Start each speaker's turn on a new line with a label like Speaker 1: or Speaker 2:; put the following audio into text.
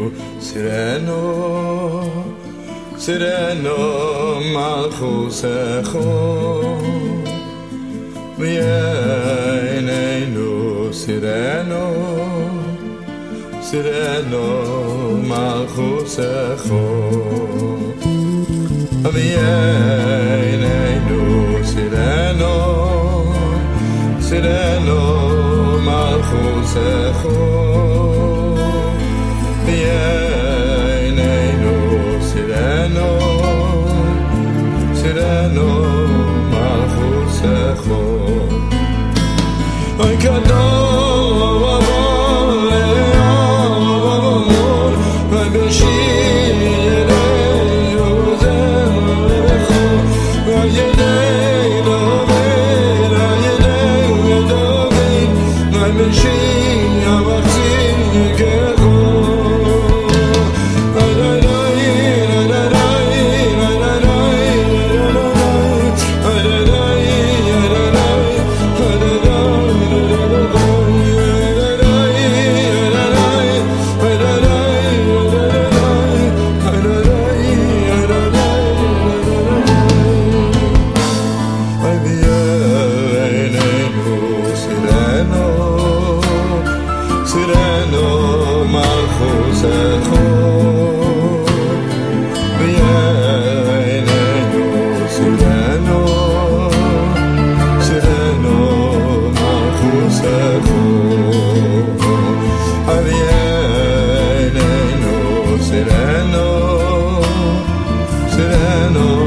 Speaker 1: Sireno, Sireno, Malchusecho, V'yeneinu, Sireno, Sireno, Malchusecho, V'yeneinu, Sireno, Sireno, Malchusecho, V'yeneinu, Sireno, Sireno, Malchusecho. Oy kadol avol avol, vay beshir yozecho, vay yedei dover, vay yedei dover, vay beshir avachim yegecho. Sireno, Malchusecho, V'yeneinu, Sireno, Sireno, Malchusecho, V'yeneinu, Sireno, Sireno,